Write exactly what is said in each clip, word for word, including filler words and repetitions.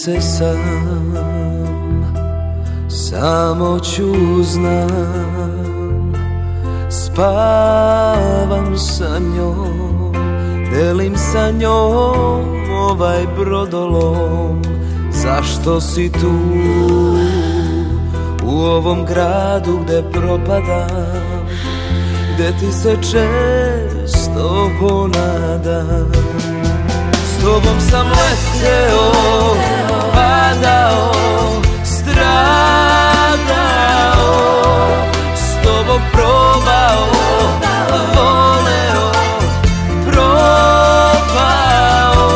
se sam, samoću znam. Spavam sa njom, delim sa njom ovaj brodolom. Zašto si tu, u ovom gradu gde propadam, gde ti se često ponadam? S tobom sam leteo, padao, stradao, s tobom probao, voleo, propao.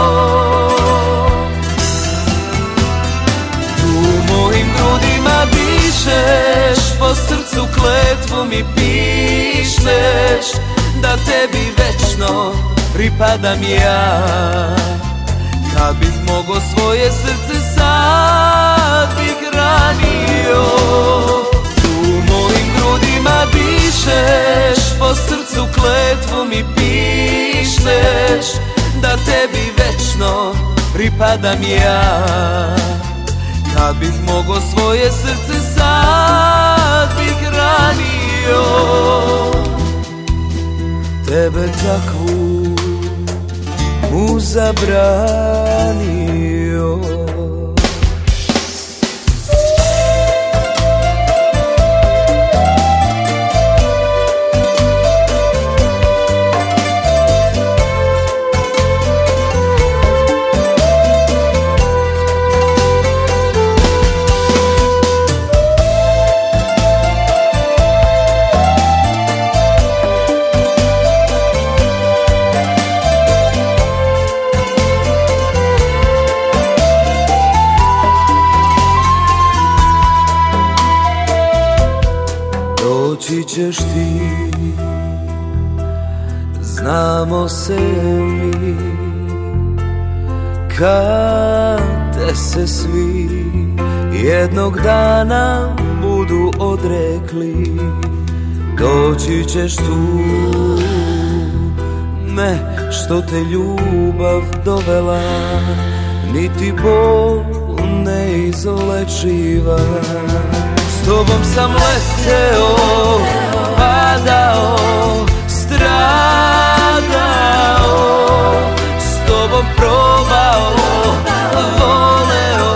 Tu mojim grudima dišeš, po srcu kletvu mi pišeš, da tebi večno pripadam ja. Kad bih mogo svoje srce sad bih ranio. Tu mojim grudima dišeš, po srcu kletvu mi pišeš, da tebi večno pripadam ja. Kad bih mogo svoje srce sad bih ranio. Tebe takvu mu zabranio. Doći ćeš ti, znamo se mi, kad te se svi jednog dana budu odrekli. Doći ćeš tu, ne što te ljubav dovela, niti bol neizlečiva. S tobom sam leteo, padao, stradao, s tobom probao, voleo,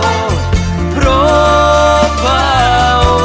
propao.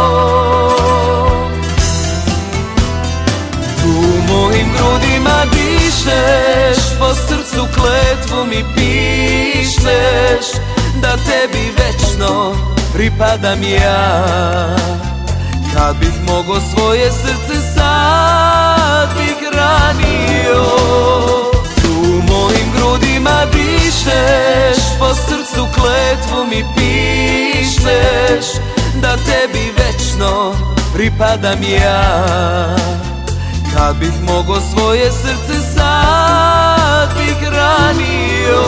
Tu mojim grudima dišeš, po srcu kletvu mi pišeš, da tebi večno pripadam ja. Kad bih mogo svoje srce sad bih ranio. Tu mojim grudima dišeš, po srcu kletvu mi pišeš, da tebi večno pripadam ja. Kad bih mogo svoje srce sad bih ranio.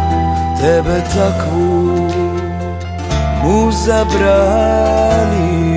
Tebe takvu mu zabranio.